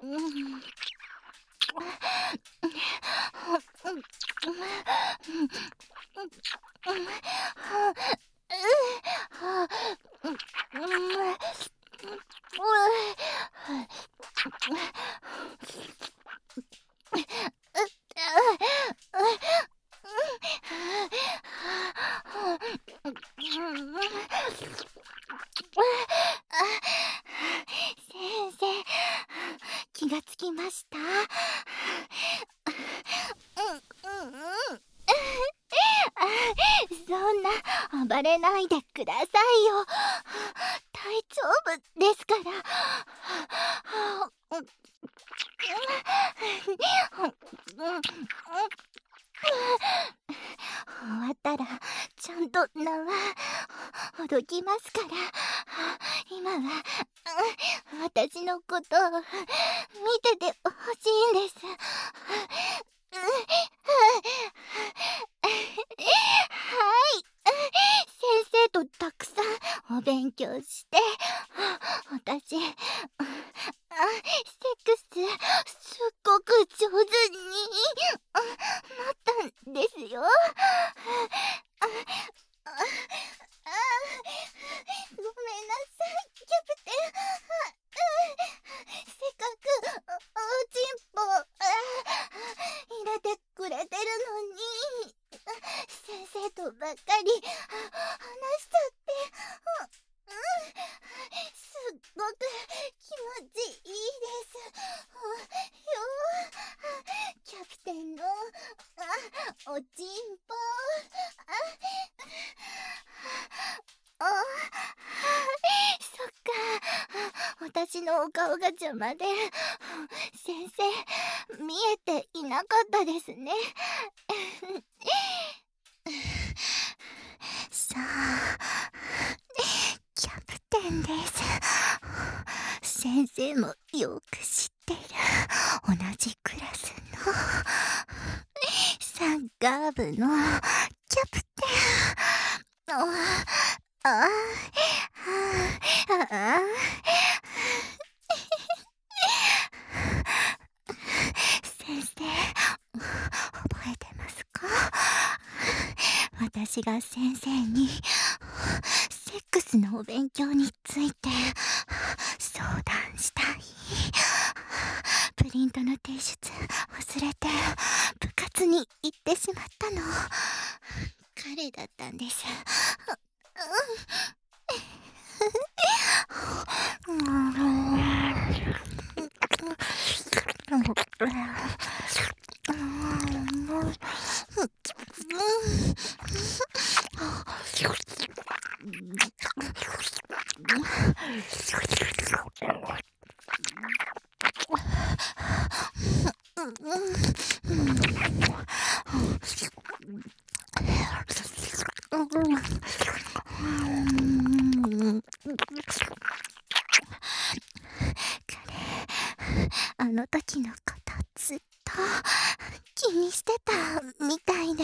先生、気がつきました？そんな暴れないでくださいよ。大丈夫ですから。終わったらちゃんと縄ほどきますから。今は私のことを見ててほしいんです。はい、先生とたくさんお勉強して私セックスすっごく上手になったんですよ。ごめんなさい、キャプテン。せっかくおちんぽ入れてくれてるのに先生とばっかり話しちゃって、すっごく気持ちいいですよ。キャプテンのおちんぽそっか、私のお顔が邪魔で先生見えていなかったですね。さあ、キャプテンです。先生もよく知ってる同じクラスのサッカー部のキャプテン。先生、覚えてますか？私が先生にセックスのお勉強について相談したい。プリントの提出忘れて部活に行ってしまったの。彼だったんです。あの時のことずっと気にしてたみたいで、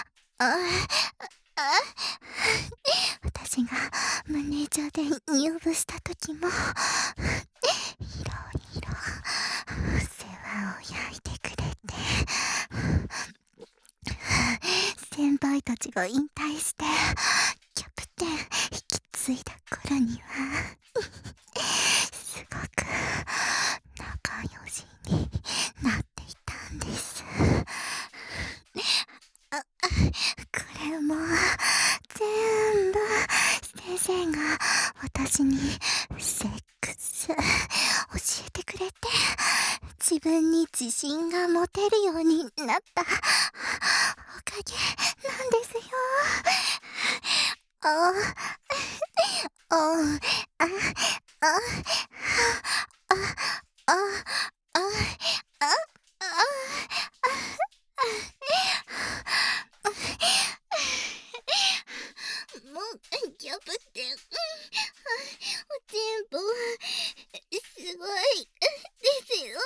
私がマネージャーで入部した時もいろいろ世話を焼いてくれて、先輩たちが引退してキャプテン引き継いだ頃にはすごく仲良しになっていたんです。これも全部先生が私にセックス教えてくれて、自分に自信が持てるようになったおかげなんですよ。もうキャプテン、おちんぽすごいですよ。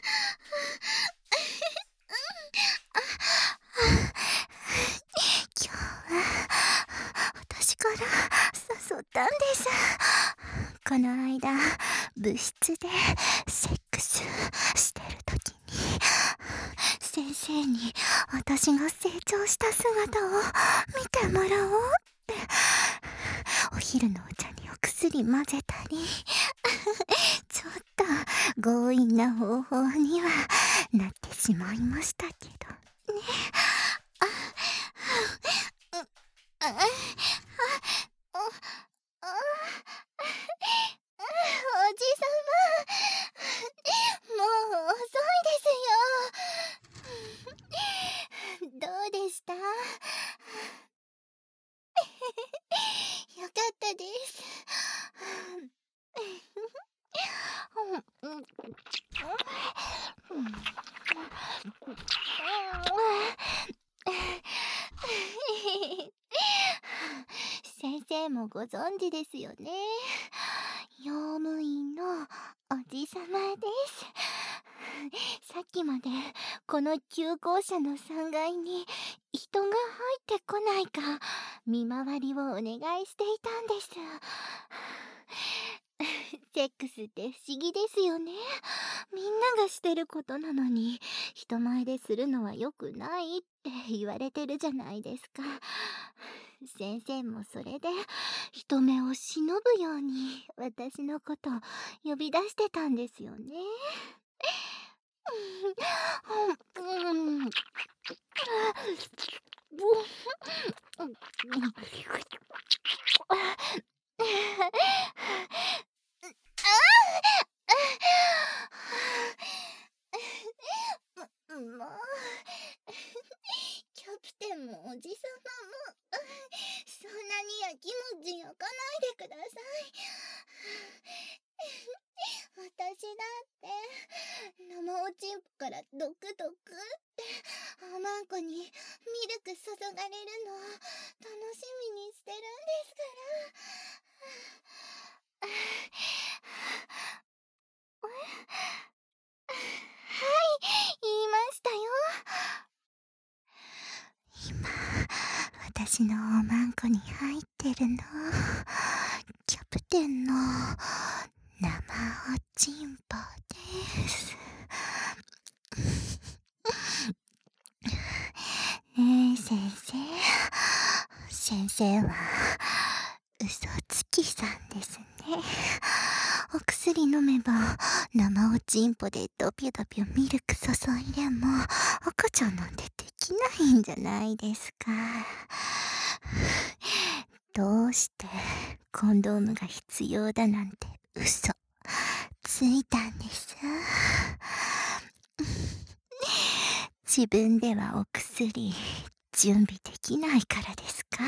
今日は私から誘ったんです。この間部室でセックス生に私が成長した姿を見てもらおうってお昼のお茶にお薬混ぜたりちょっと強引な方法にはなってしまいましたけどね。あああああおじさま、もう遅いですよ。どうでした？よかったです。先生もご存知ですよね。用務員のおじさまです。さっきまでこの急行車の3階に人が入ってこないか見回りをお願いしていたんです。セックスって不思議ですよね。みんながしてることなのに人前でするのは良くないって言われてるじゃないですか。先生もそれで人目を忍ぶように私のこと呼び出してたんですよね。もうキャプテンもおじさまもそんなにやきもち焼かないでください。私だって生おちんぽからドクドクっておまんこにミルク注がれるのを楽しみにしてるんですから。はい、言いましたよ。今私のおまんこに入ってるのキャプテンの生おちんぽです。ねえ先生、先生は嘘つきさんですね。お薬飲めば生おちんぽでドピョドピョミルク注いでも赤ちゃんなんてできないんじゃないですか。どうしてコンドームが必要だなんて嘘ついたんです。自分ではお薬準備できないからですか？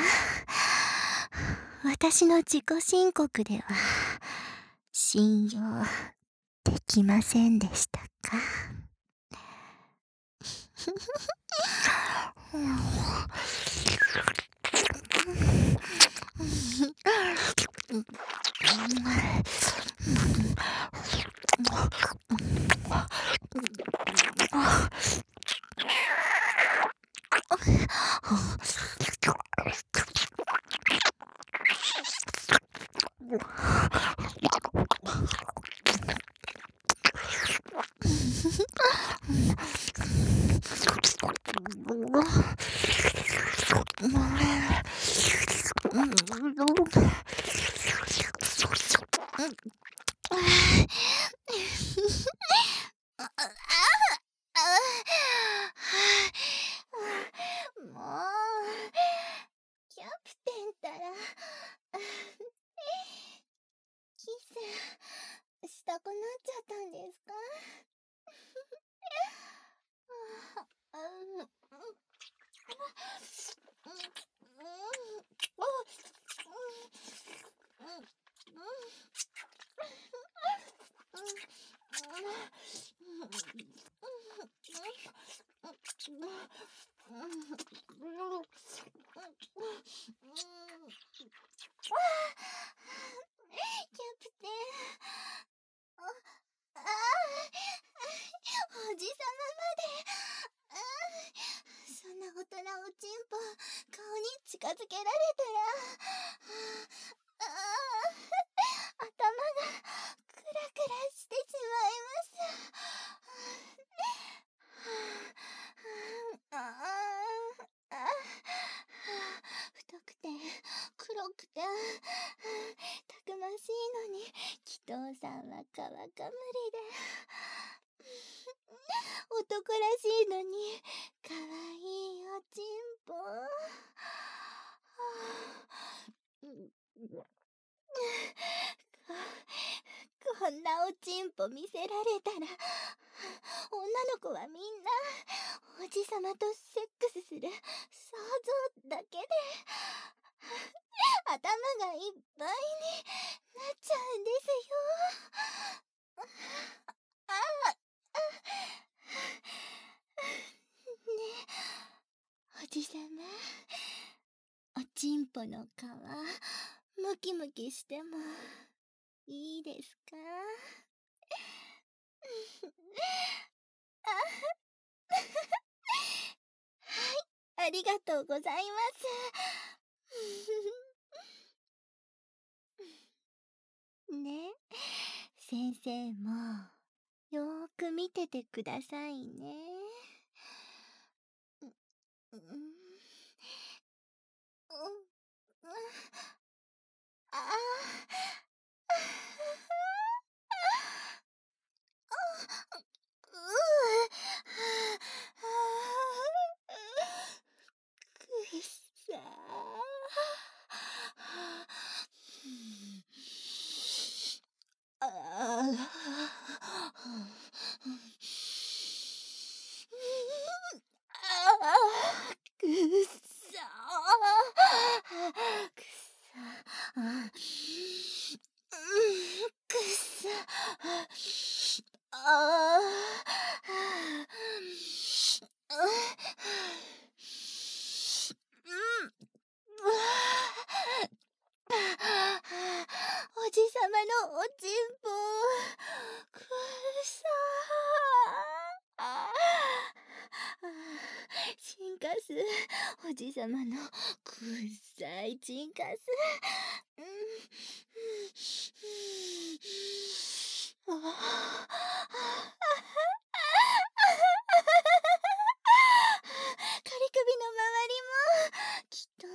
私の自己申告では信用できませんでしたか？もうキャプテンったらキスしたくなっちゃったんですか？キャプテン、あおじさままで、そんな大人おちんぽ顔に近づけられたら、頭がクラクラしてしまいます。 黒くてたくましいのに祈祷さんはかわかむりで男らしいのにかわいいおちんぽ。こんなおちんぽ見せられたら女の子はみんなおじさまとセックスする想像だけで頭がいっぱいになっちゃうんですよ。ねえ、おじさま、おちんぽの皮ムキムキしてもいいですか？はい、ありがとうございます。ね、先生もよーく見ててくださいね。あくっさくっさくっさくっさおじさまのおちんぽくっさチンカス、おじさまのくっさいチンカス。仮首の周りも祈祷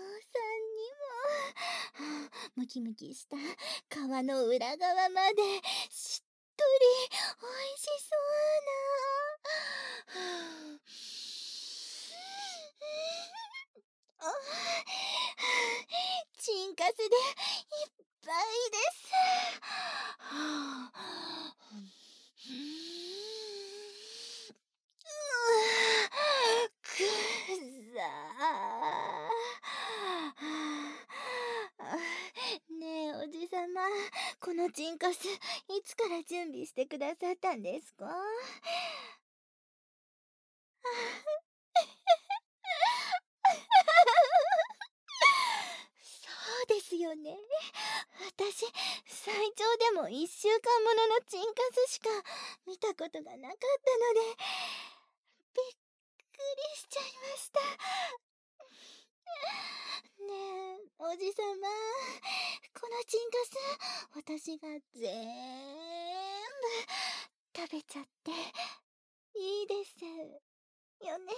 さんにもムキムキした皮の裏側までしっとりおいしそうなチンカスでいっぱいです。くっさねえおじさま、このチンカスいつから準備してくださったんですか？そうですよね。私、最長でも1週間もののチンカスしか見たことがなかったので、びっくりしちゃいました。ねえ、おじさま、このチンカス、私が全部食べちゃっていいですよね？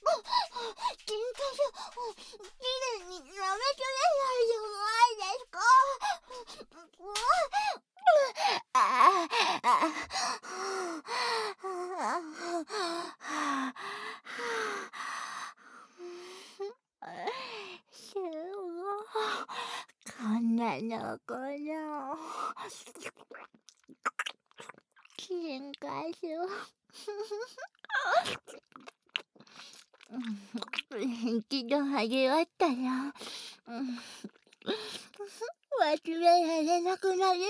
おじさまのチンカス、きれいに舐めきれないじゃないですか。 のかな。喧嘩しよ一度味わったら、忘れられなくなり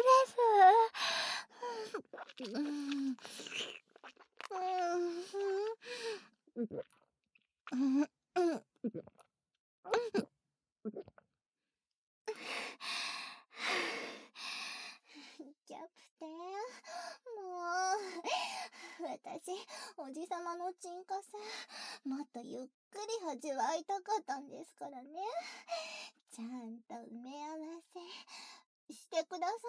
そうです。キャプテン、もう私おじさまのチンカスもっとゆっくり味わいたかったんですからね。ちゃんと埋め合わせしてください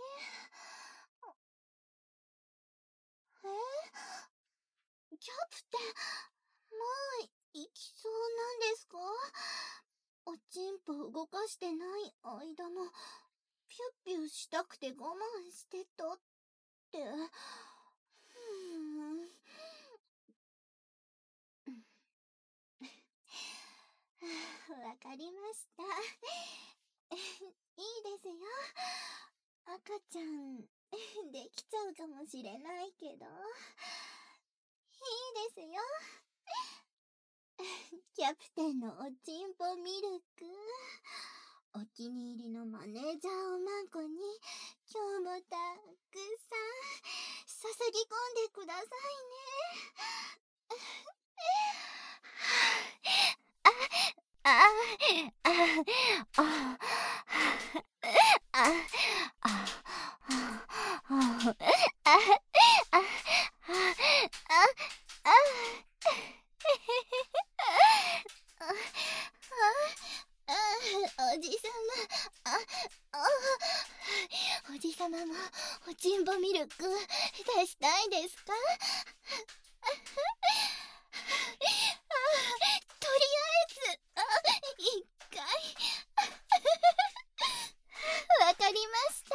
ね。キャプテン、もう行きそうなんですか？おちんぽ動かしてない間もピュッピュしたくて我慢してたって。わかりました。いいですよ。赤ちゃんできちゃうかもしれないけど、いいですよ。キャプテンのおちんぽミルク、お気に入りのマネージャーおまんこに今日もたくさん注ぎ込んでくださいおじさま、おじさまもおちんぽミルク出したいですか？とりあえず一回わかりました。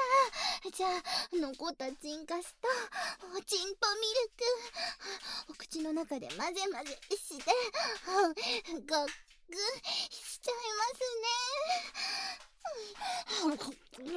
じゃあ残ったチンカスとおちんぽミルクお口の中で混ぜ混ぜしてごっくしちゃいます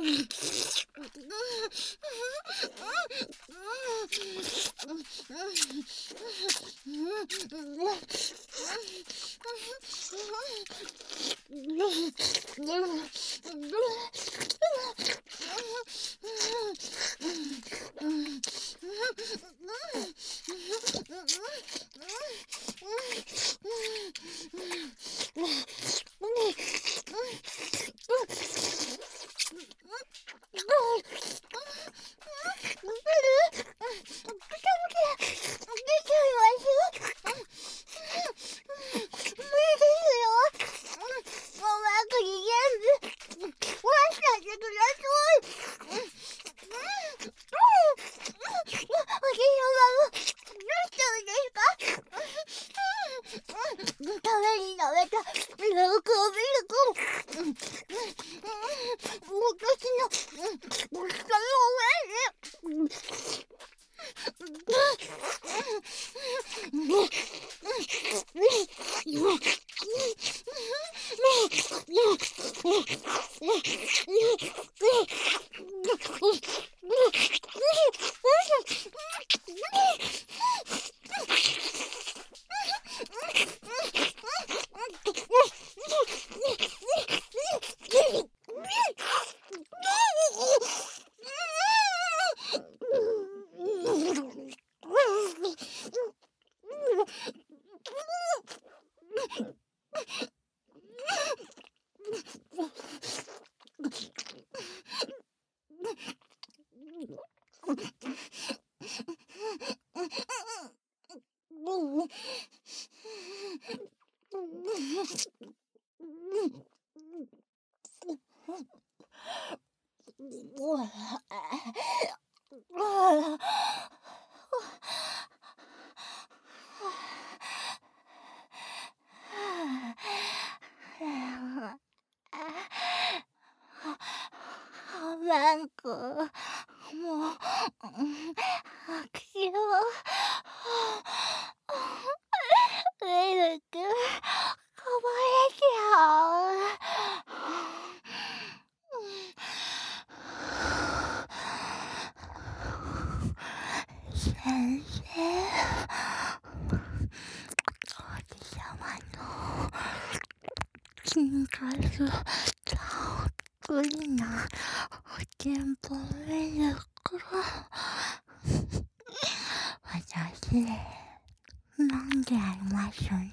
ワンコ、もう、握手を、ミルク、こぼれちゃう。 先生、おじさまの金額たっぷりなおてんぽミルク私飲んでありますね。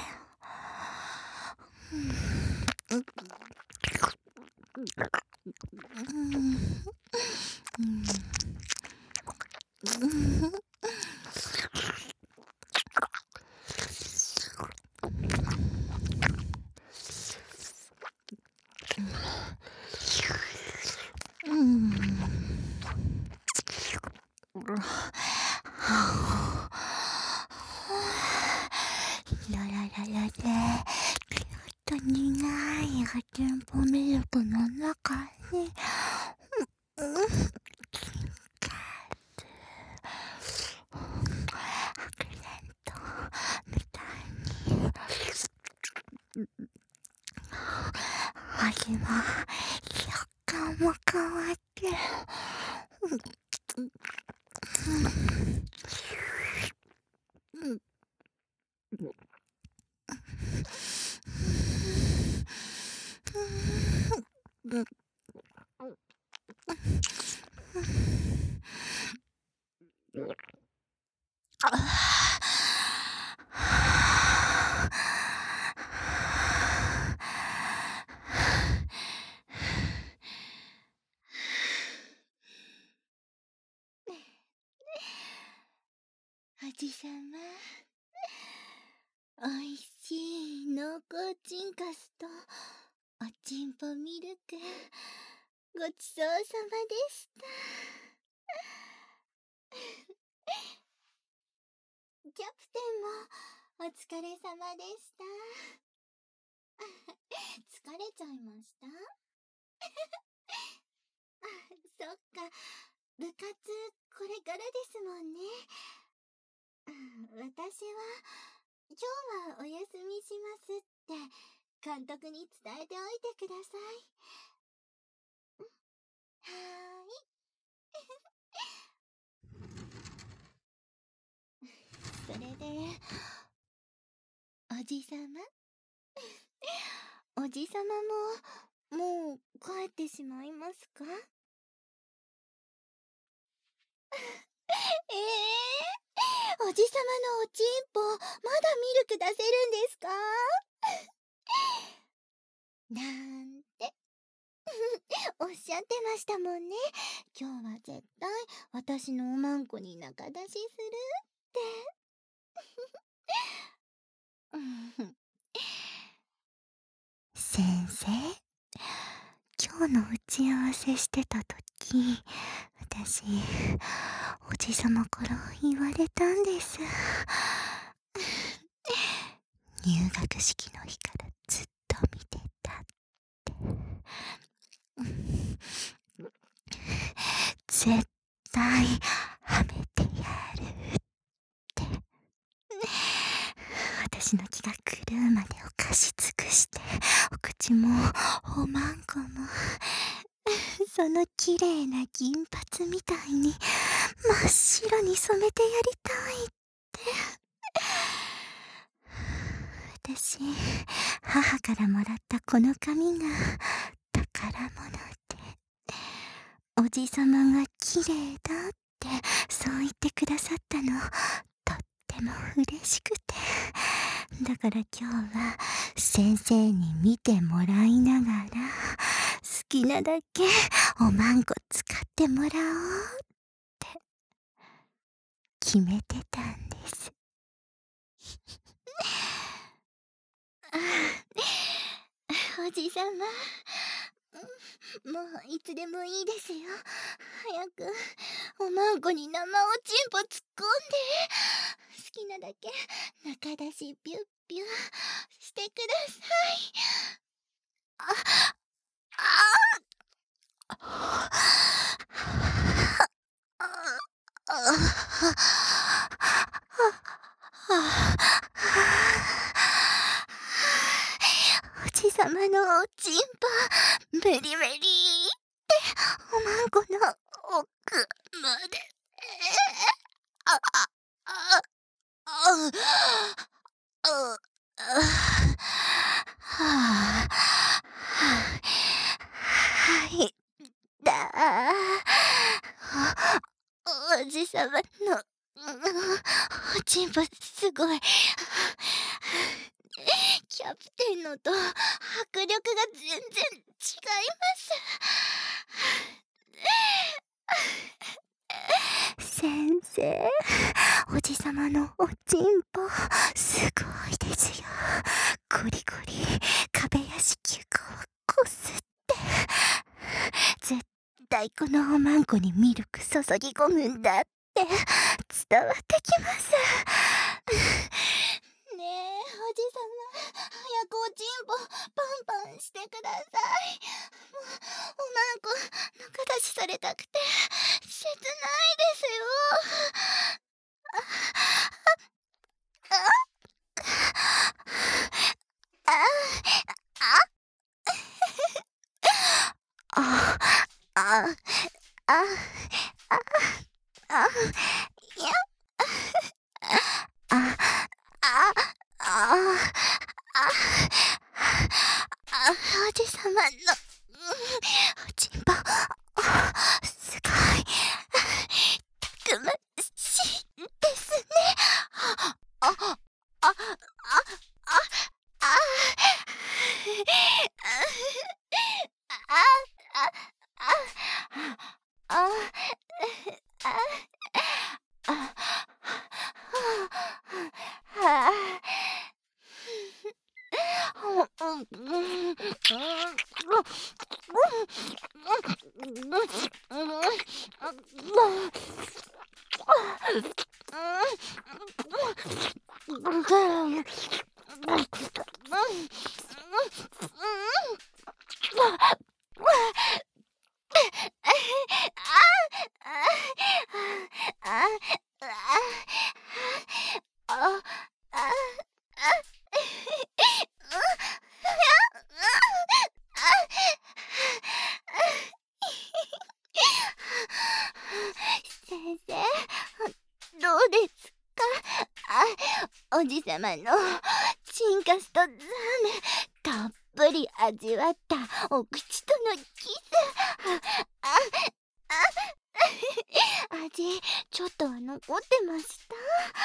ララララでぎゅっと苦いおてんぽミルクの中にアクセントみたいに味も食感も変わっておじさま、おいしい濃厚チンカスとおちんぽミルクごちそうさまでした。キャプテンもお疲れさまでした。疲れちゃいました？そっか、部活これからですもんね。私は今日はお休みしますって監督に伝えておいてください。はーい。それで、おじさまおじさまももう帰ってしまいますか？おじさまのおちんぽまだミルク出せるんですか？なんておっしゃってましたもんね。今日は絶対私のおまんこに仲出しするって。先生、今日の打ち合わせしてた時、私おじさまから言われたんです。入学式の日からずっと見てたって。絶対はめてやるって。私の気が狂うまでお菓子尽くして、お口もおまんこもその綺麗な銀髪みたいに真っ白に染めてやりたいって。私、母からもらったこの髪が宝物で、おじさまが綺麗だってそう言ってくださったの、とっても嬉しくて。だから今日は先生に見てもらいながら、好きなだけおまんこ使ってもらおうって決めてたんです。おじさま、もういつでもいいですよ。早くおまんこに生おちんぽ突っ込んで、好きなだけ中出しピュッピュしてください。おじさまのおちんぽメリメリっておまんこの奥まであ、あ、あ、あ、ははいだ。おじさまの、おちんぽすごい。キャプテンのと迫力が全然違います。先生、おじさまのおちんぽすごいですよ。ゴリゴリ壁や子宮口をこすって、絶対このおまんこにミルク注ぎ込むんだって伝わってきます。ねえ、おじさま、早くおちんぽパンパンしてください。もうおまんこ仲出しされたくて切ないですよ。ああああああいやああああおじさまのおちんぽすごいたくましいですね。ああああああ先生、どうですか？おじさまのチンカスとザーメンたっぷり味わったお口とのキス。味ちょっとは残ってました。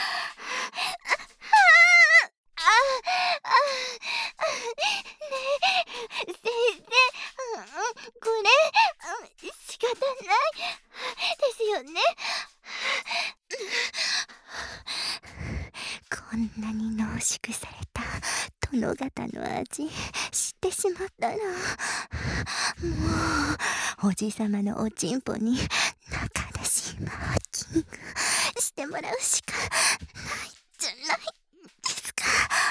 ねえ、先生、これ、仕方ないですよね。こんなに濃縮された殿方の味知ってしまったら、もうおじさまのおちんぽに中出しマーキングしてもらうしかないじゃないですか。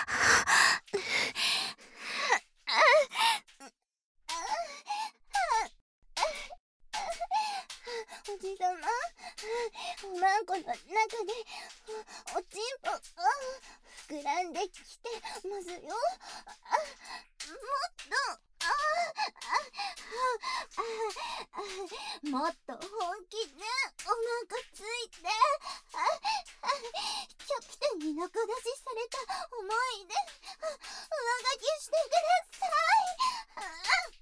おじさま、おまんこの中でおちんぽ膨らんできてますよ。もっともっと本気でおまんこついてキャプテンに仲出しされた思いで上書きしてください。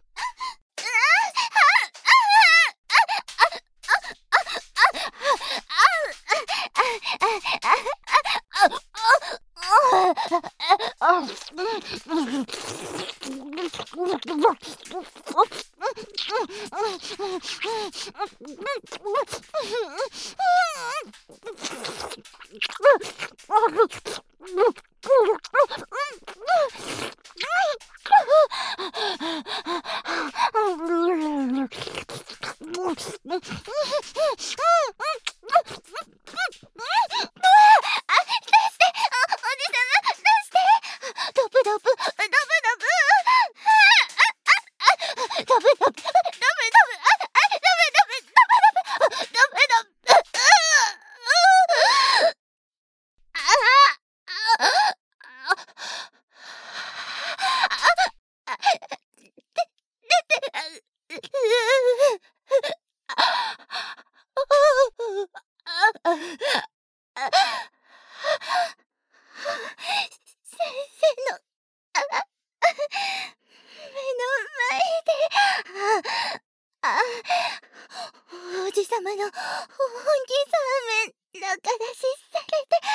様の本気そうめん仲出しされて、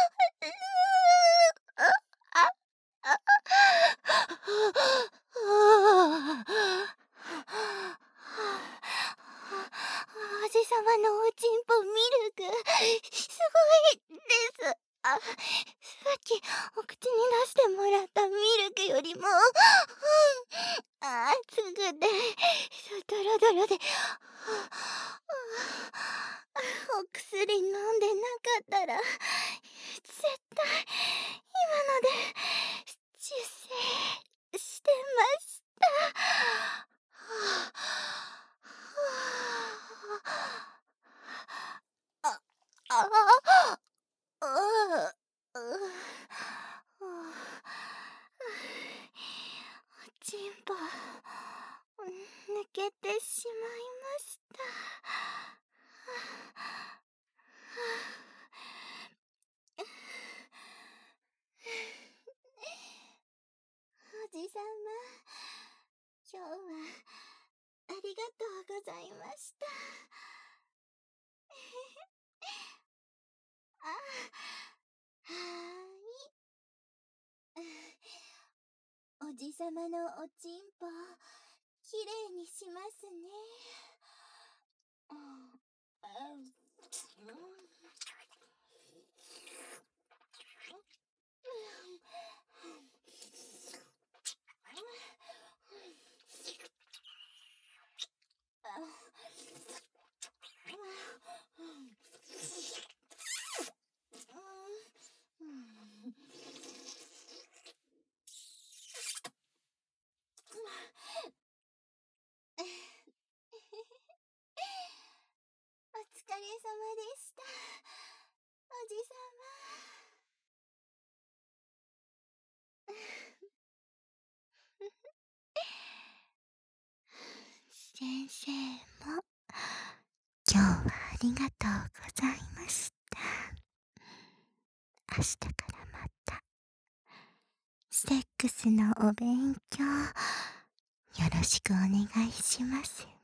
あ、あ、王子様のおちんぽミルク、すごいです。さっきお口に出してもらったミルクよりも、熱くて、ドロドロで、お薬飲んでなかったら、絶対、今ので、出世してました。あ、ああ、おちんぽ、抜けてしまいました。おじさま、今日はありがとうございました。あ、はーい。おじさまのおちんぽ、きれいにしますね。お疲れ様でした。おじさま。先生も、今日はありがとうございました。明日からまた、セックスのお勉強、よろしくお願いします。